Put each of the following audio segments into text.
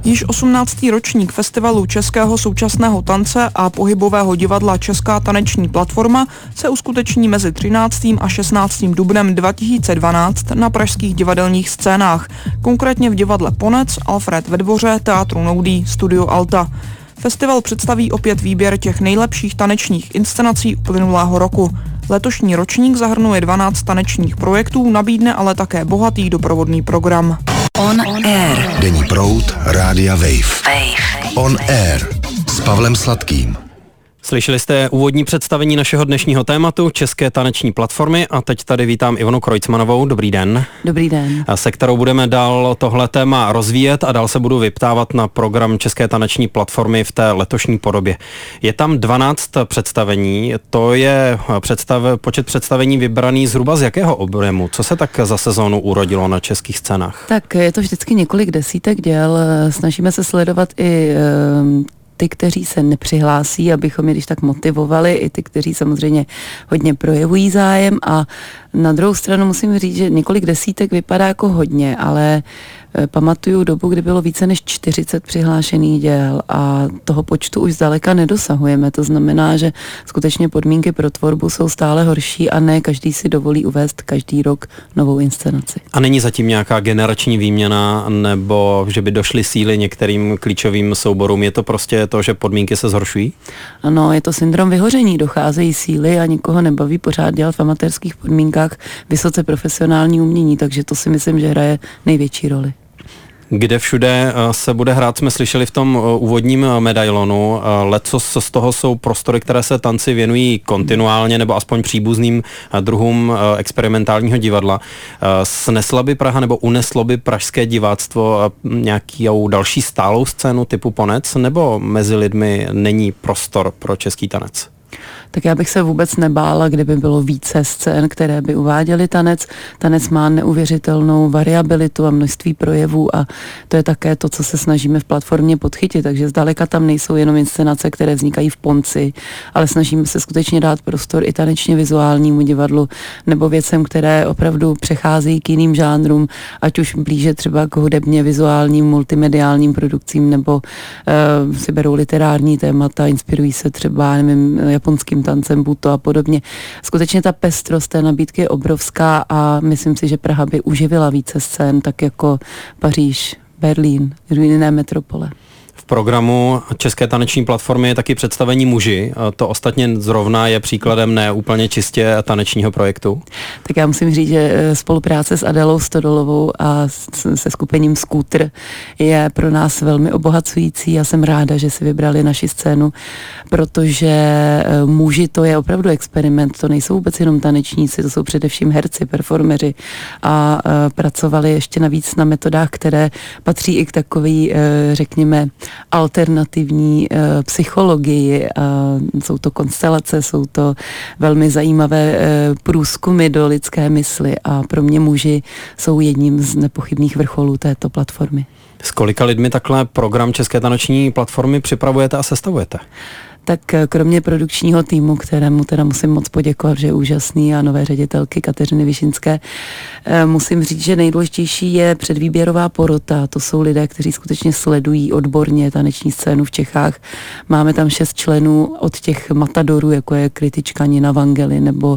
Již 18. ročník Festivalu českého současného tance a pohybového divadla Česká taneční platforma se uskuteční mezi 13. a 16. dubnem 2012 na pražských divadelních scénách, konkrétně v divadle Ponec, Alfred ve Dvoře, Teátru Noudý, Studio Alta. Festival představí opět výběr těch nejlepších tanečních inscenací uplynulého roku. Letošní ročník zahrnuje 12 tanečních projektů, nabídne ale také bohatý doprovodný program. On Air. Denní proud Rádia Wave. On Air s Pavlem Sladkým. Slyšeli jste úvodní představení našeho dnešního tématu České taneční platformy a teď tady vítám Ivonu Krojcmanovou. Dobrý den. Dobrý den. Se kterou budeme dál tohle téma rozvíjet a dál se budu vyptávat na program České taneční platformy v té letošní podobě. Je tam 12 představení, to je počet představení vybraný zhruba z jakého objemu? Co se tak za sezónu urodilo na českých scénách? Tak je to vždycky několik desítek děl, snažíme se sledovat i ty, kteří se nepřihlásí, abychom je když tak motivovali, i ty, kteří samozřejmě hodně projevují zájem, a na druhou stranu musím říct, že několik desítek vypadá jako hodně, ale pamatuju dobu, kdy bylo více než 40 přihlášených děl a toho počtu už zdaleka nedosahujeme. To znamená, že skutečně podmínky pro tvorbu jsou stále horší a ne každý si dovolí uvést každý rok novou inscenaci. A není zatím nějaká generační výměna nebo že by došly síly některým klíčovým souborům? Je to prostě to, že podmínky se zhoršují? Ano, je to syndrom vyhoření. Docházejí síly a nikoho nebaví pořád dělat v amatérských podmínkách vysoce profesionální umění, takže to si myslím, že hraje největší roli. Kde všude se bude hrát, jsme slyšeli v tom úvodním medailonu. Lecos z toho jsou prostory, které se tanci věnují kontinuálně nebo aspoň příbuzným druhům experimentálního divadla. Snesla by Praha nebo uneslo by pražské diváctvo nějakou další stálou scénu typu Ponec, nebo mezi lidmi není prostor pro český tanec? Tak já bych se vůbec nebála, kdyby bylo více scén, které by uváděly tanec. Tanec má neuvěřitelnou variabilitu a množství projevů a to je také to, co se snažíme v platformě podchytit. Takže zdaleka tam nejsou jenom inscenace, které vznikají v Ponci, ale snažíme se skutečně dát prostor i tanečně vizuálnímu divadlu nebo věcem, které opravdu přecházejí k jiným žánrům, ať už blíže třeba k hudebně vizuálním, multimediálním produkcím, nebo si berou literární témata, inspirují se třeba, nevím, japonským tancem buto a podobně. Skutečně ta pestrost té nabídky je obrovská a myslím si, že Praha by uživila více scén, tak jako Paříž, Berlín, jiné metropole. V programu České taneční platformy je taky představení Muži. To ostatně zrovna je příkladem ne úplně čistě tanečního projektu. Tak já musím říct, že spolupráce s Adélou Stodolovou a se skupením Scooter je pro nás velmi obohacující. Já jsem ráda, že si vybrali naši scénu, protože Muži to je opravdu experiment. To nejsou vůbec jenom tanečníci, to jsou především herci, performeři a pracovali ještě navíc na metodách, které patří i k takový, řekněme, alternativní psychologii. Jsou to konstelace, jsou to velmi zajímavé průzkumy do lidské mysli a pro mě Muži jsou jedním z nepochybných vrcholů této platformy. S kolika lidmi takhle program České taneční platformy připravujete a sestavujete? Tak kromě produkčního týmu, kterému teda musím moc poděkovat, že je úžasný, a nové ředitelky Kateřiny Višinské, musím říct, že nejdůležitější je předvýběrová porota. To jsou lidé, kteří skutečně sledují odborně taneční scénu v Čechách. Máme tam 6 členů od těch matadorů, jako je kritička Nina Vangely, nebo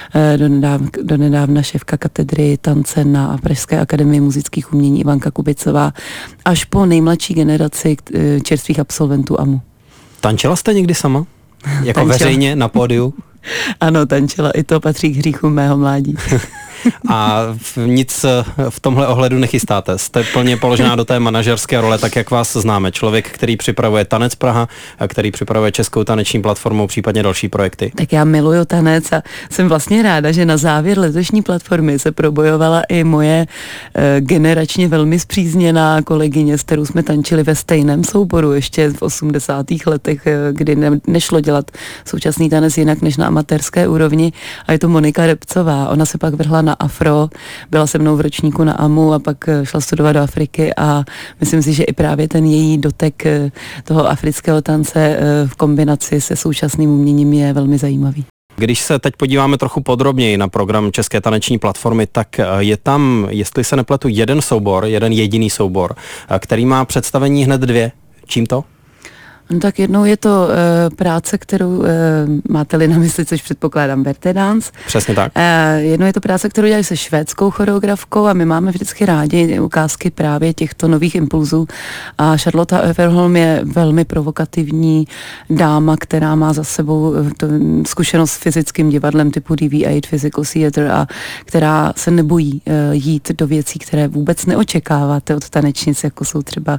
donedávna šéfka katedry tance na Pražské akademii muzických umění Ivanka Kubicová, až po nejmladší generaci čerstvých absolventů AMU. Tančila jste někdy sama? Jako tančila. Veřejně na pódiu? Ano, tančila. I to patří k hříchům mého mládí. A nic v tomhle ohledu nechystáte. Jste plně položená do té manažerské role, tak jak vás známe. Člověk, který připravuje Tanec Praha, a který připravuje Českou taneční platformu, případně další projekty. Tak já miluju tanec a jsem vlastně ráda, že na závěr letošní platformy se probojovala i moje generačně velmi spřízněná kolegyně, s kterou jsme tančili ve stejném souboru ještě v 80. letech, kdy nešlo dělat současný tanec jinak než na amatérské úrovni, a je to Monika Repcová. Ona se pak vrhla na afro, byla se mnou v ročníku na AMU a pak šla studovat do Afriky a myslím si, že i právě ten její dotek toho afrického tance v kombinaci se současným uměním je velmi zajímavý. Když se teď podíváme trochu podrobněji na program České taneční platformy, tak je tam, jestli se nepletu, jeden jediný soubor, který má představení hned 2. Čím to? No tak jednou je to práce, kterou máte-li na mysli, což předpokládám Vertedance. Přesně tak. Jednou je to práce, kterou dělají se švédskou choreografkou a my máme vždycky rádi ukázky právě těchto nových impulzů. A Charlotte Everholm je velmi provokativní dáma, která má za sebou zkušenost s fyzickým divadlem typu DV8, Physical Theatre, a která se nebojí jít do věcí, které vůbec neočekáváte od tanečnic, jako jsou třeba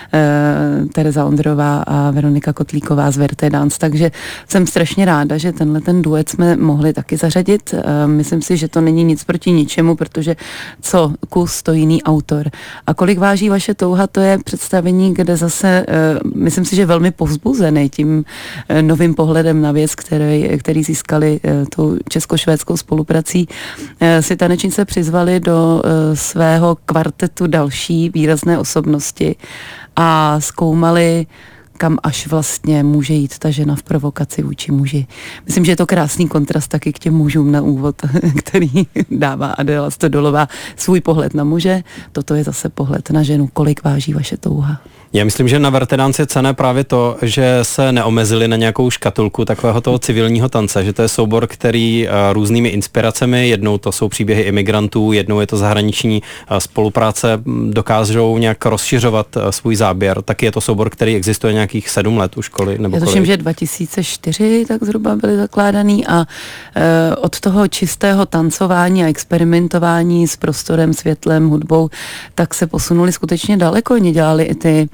Tereza Ondrová a Veronika Kotlíková z Vertedance, takže jsem strašně ráda, že ten duet jsme mohli taky zařadit. Myslím si, že to není nic proti ničemu, protože co kus, to jiný autor. A kolik váží vaše touha, to je představení, kde zase, myslím si, že velmi povzbuzený tím novým pohledem na věc, který získali tou česko-švédskou spoluprací, si tanečnice přizvali do svého kvartetu další výrazné osobnosti a zkoumali, kam až vlastně může jít ta žena v provokaci vůči muži. Myslím, že je to krásný kontrast taky k těm mužům na úvod, který dává Adéla Stodolová svůj pohled na muže. Toto je zase pohled na ženu. Kolik váží vaše touha? Já myslím, že na Vertedance je cenné právě to, že se neomezili na nějakou škatulku takového toho civilního tance, že to je soubor, který různými inspiracemi, jednou to jsou příběhy imigrantů, jednou je to zahraniční spolupráce, dokážou nějak rozšiřovat svůj záběr. Taky je to soubor, který existuje nějakých 7 let u školy. Nebo já tuším, že 2004 tak zhruba byly zakládaný a od toho čistého tancování a experimentování s prostorem, světlem, hudbou, tak se posunuli skutečně daleko. Oni dělali i ty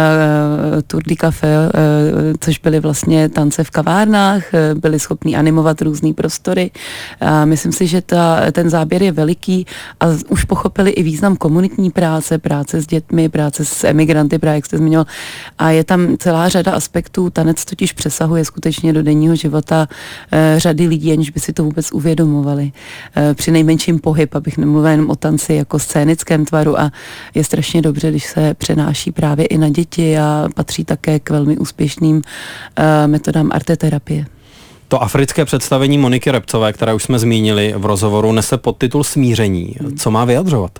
Tour du Café, což byly vlastně tance v kavárnách, byli schopní animovat různý prostory. A myslím si, že ten záběr je veliký a už pochopili i význam komunitní práce s dětmi, práce s emigranty, právě jak jste zmiňoval. A je tam celá řada aspektů. Tanec totiž přesahuje skutečně do denního života řady lidí, aniž by si to vůbec uvědomovali. Při nejmenším pohyb, abych nemluvila jenom o tanci jako scénickém tvaru, a je strašně dobře, když se přenáší právě i na děti a patří také k velmi úspěšným metodám arteterapie. To africké představení Moniky Repcové, které už jsme zmínili v rozhovoru, nese podtitul Smíření. Co má vyjadřovat?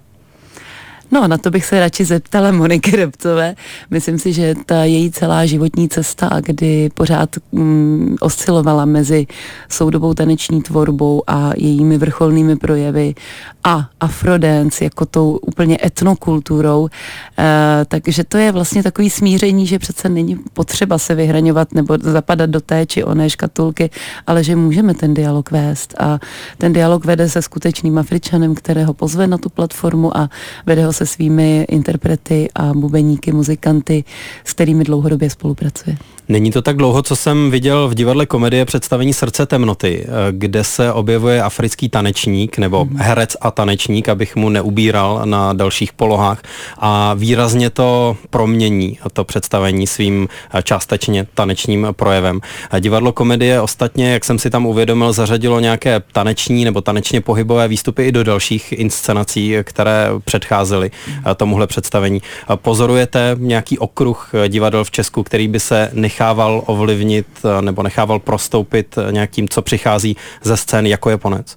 No, na to bych se radši zeptala Moniky Repcové. Myslím si, že ta její celá životní cesta, kdy pořád oscilovala mezi soudobou taneční tvorbou a jejími vrcholnými projevy a afrodance jako tou úplně etnokulturou, takže to je vlastně takový smíření, že přece není potřeba se vyhraňovat nebo zapadat do té či oné škatulky, ale že můžeme ten dialog vést. A ten dialog vede se skutečným Afričanem, kterého pozve na tu platformu, a vede ho se svými interprety a bubeníky, muzikanty, s kterými dlouhodobě spolupracuje. Není to tak dlouho, co jsem viděl v divadle Komedie představení Srdce temnoty, kde se objevuje africký tanečník nebo herec a tanečník, abych mu neubíral na dalších polohách, a výrazně to promění, to představení svým částečně tanečním projevem. Divadlo Komedie ostatně, jak jsem si tam uvědomil, zařadilo nějaké taneční nebo tanečně pohybové výstupy i do dalších inscenací, které předcházely tomuhle představení. Pozorujete nějaký okruh divadel v Česku, který by se nechával ovlivnit nebo nechával prostoupit nějakým, co přichází ze scény, jako je Ponec?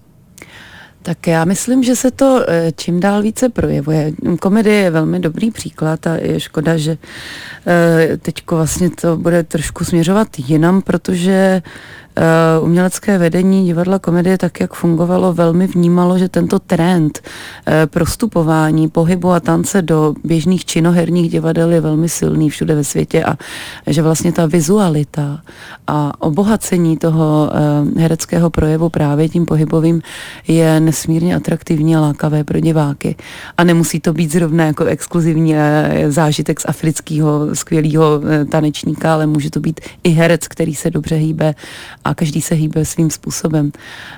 Tak já myslím, že se to čím dál více projevuje. Komedie je velmi dobrý příklad a je škoda, že teďko vlastně to bude trošku směřovat jinam, protože umělecké vedení divadla Komedie, tak jak fungovalo, velmi vnímalo, že tento trend prostupování pohybu a tance do běžných činoherních divadel je velmi silný všude ve světě, a že vlastně ta vizualita a obohacení toho hereckého projevu právě tím pohybovým je nesmírně atraktivní a lákavé pro diváky. A nemusí to být zrovna jako exkluzivní zážitek z afrického skvělého tanečníka, ale může to být i herec, který se dobře hýbe, a každý se hýbe svým způsobem.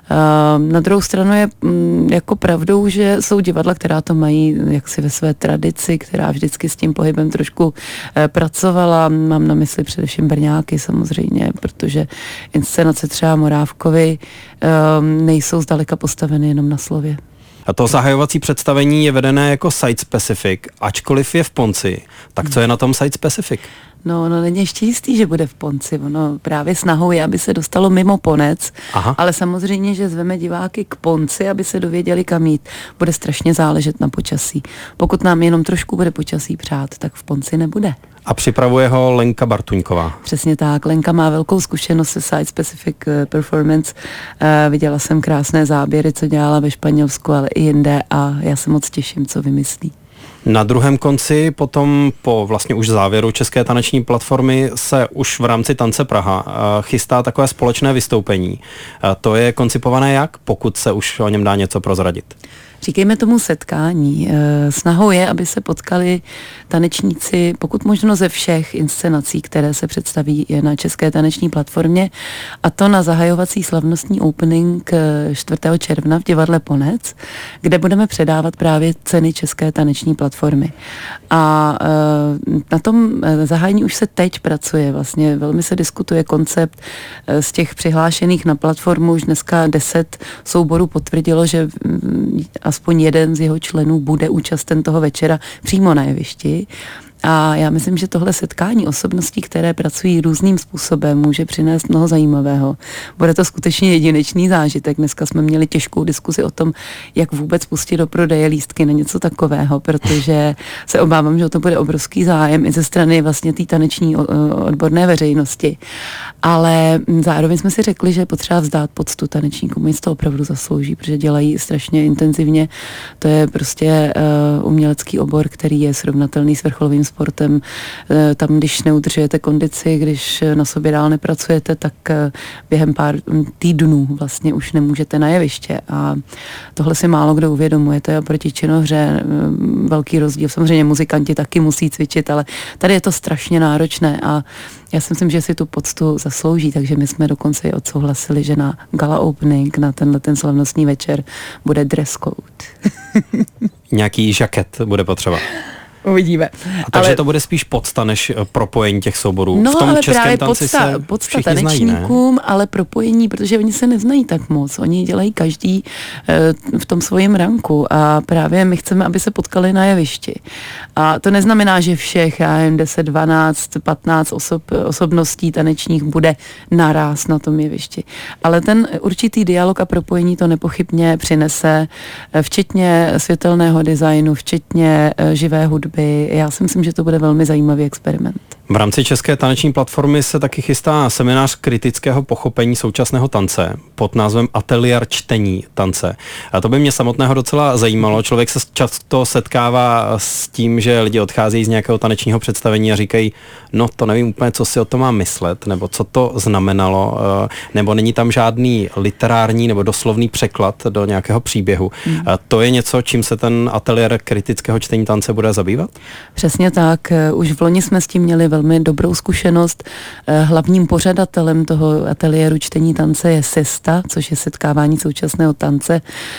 Na druhou stranu je jako pravdou, že jsou divadla, která to mají jaksi ve své tradici, která vždycky s tím pohybem trošku pracovala. Mám na mysli především Brňáky samozřejmě, protože inscenace třeba Morávkovy nejsou zdaleka postaveny jenom na slově. A to zahajovací představení je vedené jako site specific, ačkoliv je v Ponci. Tak co je na tom site specific? No, není ještě jistý, že bude v Ponci. Ono právě snahou je, aby se dostalo mimo Ponec, ale samozřejmě, že zveme diváky k Ponci, aby se dověděli, kam jít. Bude strašně záležet na počasí. Pokud nám jenom trošku bude počasí přát, tak v Ponci nebude. A připravuje ho Lenka Bartuňková. Přesně tak. Lenka má velkou zkušenost se Site Specific Performance. Viděla jsem krásné záběry, co dělala ve Španělsku, ale i jinde a já se moc těším, co vymyslí. Na druhém konci potom po vlastně už závěru České taneční platformy se už v rámci Tance Praha chystá takové společné vystoupení. To je koncipované jak, pokud se už o něm dá něco prozradit? Říkejme tomu setkání. Snahou je, aby se potkali tanečníci, pokud možno ze všech inscenací, které se představí na České taneční platformě, a to na zahajovací slavnostní opening 4. června v divadle Ponec, kde budeme předávat právě ceny České taneční platformy. A na tom zahájení už se teď pracuje. Vlastně velmi se diskutuje koncept z těch přihlášených na platformu. Už dneska 10 souborů potvrdilo, že aspoň jeden z jeho členů bude účasten toho večera přímo na jevišti. A já myslím, že tohle setkání osobností, které pracují různým způsobem, může přinést mnoho zajímavého. Bude to skutečně jedinečný zážitek. Dneska jsme měli těžkou diskusi o tom, jak vůbec pustit do prodeje lístky na něco takového, protože se obávám, že o to bude obrovský zájem i ze strany vlastně té taneční odborné veřejnosti. Ale zároveň jsme si řekli, že je potřeba vzdát poctu tanečníkům. Oni to opravdu zaslouží, protože dělají strašně intenzivně. To je prostě umělecký obor, který je srovnatelný s vrcholovým sportem. Tam, když neudržujete kondici, když na sobě dál nepracujete, tak během pár týdnů vlastně už nemůžete na jeviště. A tohle si málo kdo uvědomuje. To je oproti činohře velký rozdíl. Samozřejmě muzikanti taky musí cvičit, ale tady je to strašně náročné a já si myslím, že si tu poctu zaslouží, takže my jsme dokonce i odsouhlasili, že na gala opening, na ten slavnostní večer bude dress code. Nějaký žaket bude potřeba. Uvidíme. A takže to bude spíš podsta než propojení těch souborů. No, v tom ale českém právě tanci podsta tanečníkům, ale propojení, protože oni se neznají tak moc. Oni dělají každý v tom svém ranku a právě my chceme, aby se potkali na jevišti. A to neznamená, že všech 10, 12, 15 osobností tanečních bude naráz na tom jevišti. Ale ten určitý dialog a propojení to nepochybně přinese, včetně světelného designu, včetně živé hudby. Já si myslím, že to bude velmi zajímavý experiment. V rámci České taneční platformy se taky chystá seminář kritického pochopení současného tance pod názvem Ateliér čtení tance. A to by mě samotného docela zajímalo. Člověk se často setkává s tím, že lidi odcházejí z nějakého tanečního představení a říkají, no to nevím úplně, co si o tom mám myslet, nebo co to znamenalo, nebo není tam žádný literární nebo doslovný překlad do nějakého příběhu. To je něco, čím se ten ateliér kritického čtení tance bude zabývat? Přesně tak. Už v loni jsme s tím měli velmi dobrou zkušenost. Hlavním pořadatelem toho ateliéru čtení tance je SESTA, což je setkávání současného tance,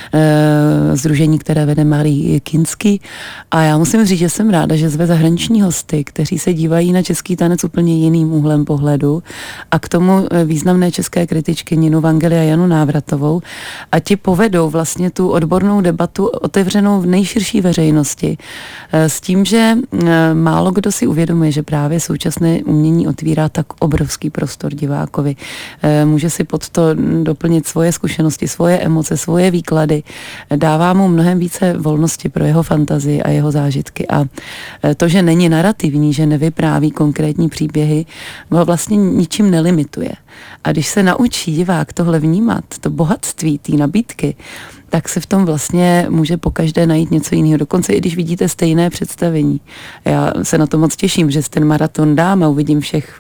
sdružení, které vede Marie Kinsky. A já musím říct, že jsem ráda, že zve zahraniční hosty, kteří se dívají na český tanec úplně jiným úhlem pohledu a k tomu významné české kritičky Ninu Vangeli a Janu Návratovou a ti povedou vlastně tu odbornou debatu otevřenou v nejširší veřejnosti s tím, že málo kdo si uvědomuje, že právě současné umění otvírá tak obrovský prostor divákovi. Může si pod to doplnit svoje zkušenosti, svoje emoce, svoje výklady. Dává mu mnohem více volnosti pro jeho fantazii a jeho zážitky. A to, že není narrativní, že nevypráví konkrétní příběhy, ho vlastně ničím nelimituje. A když se naučí divák tohle vnímat, to bohatství té nabídky, tak se v tom vlastně může pokaždé najít něco jiného. Dokonce i když vidíte stejné představení. Já se na to moc těším, že ten maraton dám a uvidím všech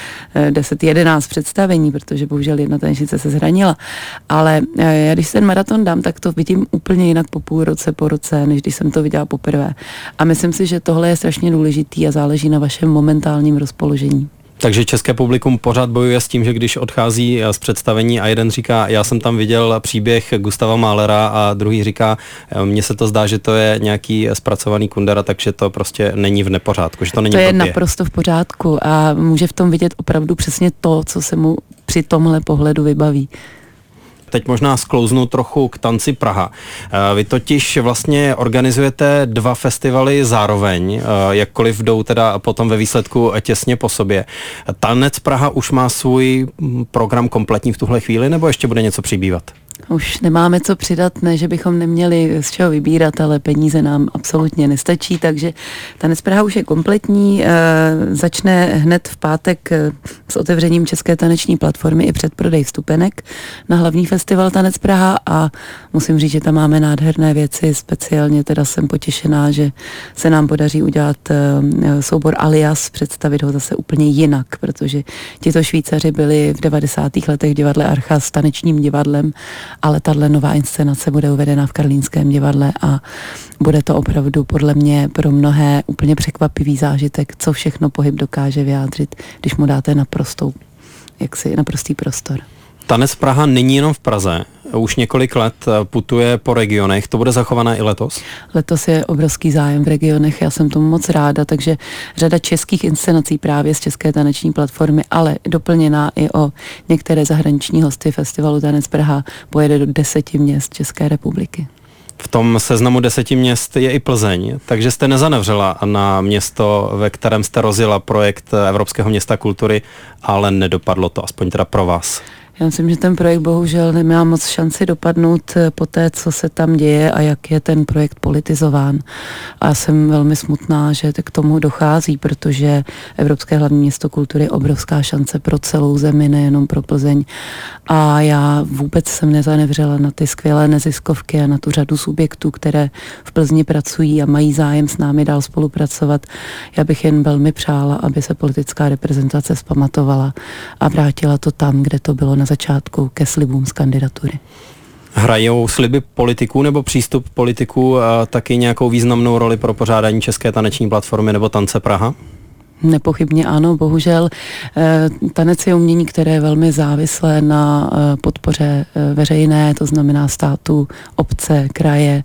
10-11 představení, protože bohužel jedna tanečnice se zranila. Ale já když ten maraton dám, tak to vidím úplně jinak po půl roce, po roce, než když jsem to viděla poprvé. A myslím si, že tohle je strašně důležitý a záleží na vašem momentálním rozpoložení. Takže české publikum pořád bojuje s tím, že když odchází z představení a jeden říká, já jsem tam viděl příběh Gustava Mahlera a druhý říká, mně se to zdá, že to je nějaký zpracovaný kundera, takže to prostě není v nepořádku, že to není to je blbě. Naprosto v pořádku a může v tom vidět opravdu přesně to, co se mu při tomhle pohledu vybaví. Teď možná sklouznu trochu k Tanci Praha. Vy totiž vlastně organizujete 2 festivaly zároveň, jakkoliv jdou teda potom ve výsledku těsně po sobě. Tanec Praha už má svůj program kompletní v tuhle chvíli, nebo ještě bude něco přibývat? Už nemáme co přidat, ne, že bychom neměli z čeho vybírat, ale peníze nám absolutně nestačí, takže Tanec Praha už je kompletní, začne hned v pátek s otevřením České taneční platformy i předprodej vstupenek na hlavní festival Tanec Praha a musím říct, že tam máme nádherné věci, speciálně teda jsem potěšená, že se nám podaří udělat soubor Alias, představit ho zase úplně jinak, protože tito Švýcaři byli v 90. letech v divadle Archa s tanečním divadlem, ale tahle nová inscenace bude uvedena v Karlínském divadle a bude to opravdu podle mě pro mnohé úplně překvapivý zážitek, co všechno pohyb dokáže vyjádřit, když mu dáte naprostý prostor. Tanec Praha není jenom v Praze, už několik let putuje po regionech, to bude zachované i letos? Letos je obrovský zájem v regionech, já jsem tomu moc ráda, takže řada českých inscenací právě z České taneční platformy, ale doplněná i o některé zahraniční hosty festivalu Tanec Praha pojede do 10 měst České republiky. V tom seznamu 10 měst je i Plzeň, takže jste nezanevřela na město, ve kterém jste rozjela projekt Evropského města kultury, ale nedopadlo to, aspoň teda pro vás. Já myslím, že ten projekt bohužel nemá moc šanci dopadnout po té, co se tam děje a jak je ten projekt politizován. A jsem velmi smutná, že k tomu dochází, protože Evropské hlavní město kultury je obrovská šance pro celou zemi, nejenom pro Plzeň. A já vůbec jsem nezanevřela na ty skvělé neziskovky a na tu řadu subjektů, které v Plzni pracují a mají zájem s námi dál spolupracovat. Já bych jen velmi přála, aby se politická reprezentace vzpamatovala a vrátila to tam, kde to bylo na začátku, ke slibům z kandidatury. Hrajou sliby politiků nebo přístup politiků taky nějakou významnou roli pro pořádání České taneční platformy nebo Tance Praha? Nepochybně ano, bohužel. Tanec je umění, které je velmi závislé na podpoře veřejné, to znamená státu, obce, kraje.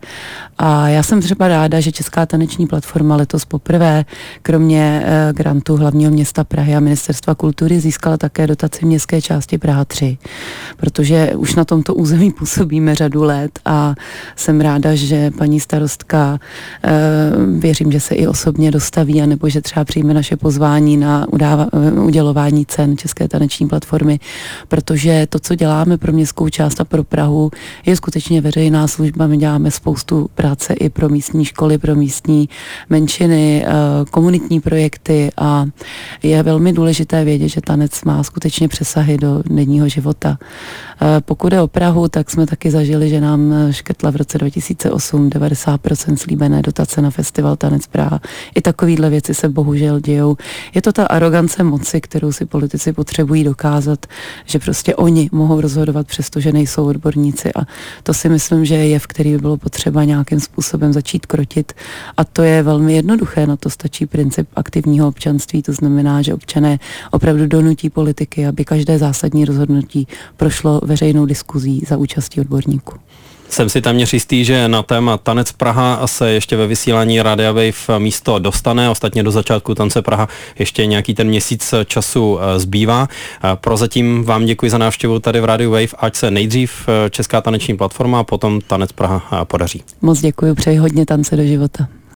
A já jsem třeba ráda, že Česká taneční platforma letos poprvé, kromě grantu hlavního města Prahy a Ministerstva kultury, získala také dotaci městské části Praha 3, protože už na tomto území působíme řadu let a jsem ráda, že paní starostka, věřím, že se i osobně dostaví, anebo že třeba přijme naše pozvání na udělování cen České taneční platformy, protože to, co děláme pro městskou část a pro Prahu, je skutečně veřejná služba. My děláme spoustu práce i pro místní školy, pro místní menšiny, komunitní projekty a je velmi důležité vědět, že tanec má skutečně přesahy do denního života. Pokud je o Prahu, tak jsme taky zažili, že nám škrtla v roce 2008 90% slíbené dotace na festival Tanec Praha. I takovýhle věci se bohužel dějou. Je to ta arogance moci, kterou si politici potřebují dokázat, že prostě oni mohou rozhodovat, přestože nejsou odborníci a to si myslím, že je jev, který by bylo potřeba nějakým způsobem začít krotit a to je velmi jednoduché, na to stačí princip aktivního občanství, to znamená, že občané opravdu donutí politiky, aby každé zásadní rozhodnutí prošlo veřejnou diskuzí za účastí odborníků. Jsem si téměř jistý, že na téma Tanec Praha se ještě ve vysílání Radia Wave místo dostane. Ostatně do začátku Tance Praha ještě nějaký ten měsíc času zbývá. Prozatím vám děkuji za návštěvu tady v Radiu Wave, ať se nejdřív Česká taneční platforma a potom Tanec Praha podaří. Moc děkuji, přeji hodně tance do života.